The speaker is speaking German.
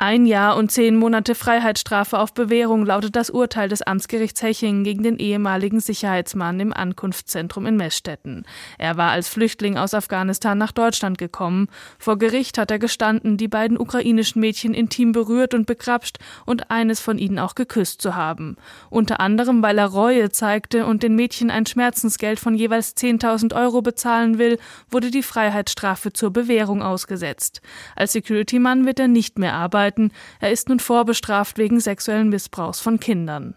1 Jahr und 10 Monate Freiheitsstrafe auf Bewährung lautet das Urteil des Amtsgerichts Hechingen gegen den ehemaligen Sicherheitsmann im Ankunftszentrum in Meßstetten. Er war als Flüchtling aus Afghanistan nach Deutschland gekommen. Vor Gericht hat er gestanden, die beiden ukrainischen Mädchen intim berührt und begrapscht und eines von ihnen auch geküsst zu haben. Unter anderem, weil er Reue zeigte und den Mädchen ein Schmerzensgeld von jeweils 10.000 € bezahlen will, wurde die Freiheitsstrafe zur Bewährung ausgesetzt. Als Security-Mann wird er nicht mehr arbeiten. Er ist nun vorbestraft wegen sexuellen Missbrauchs von Kindern.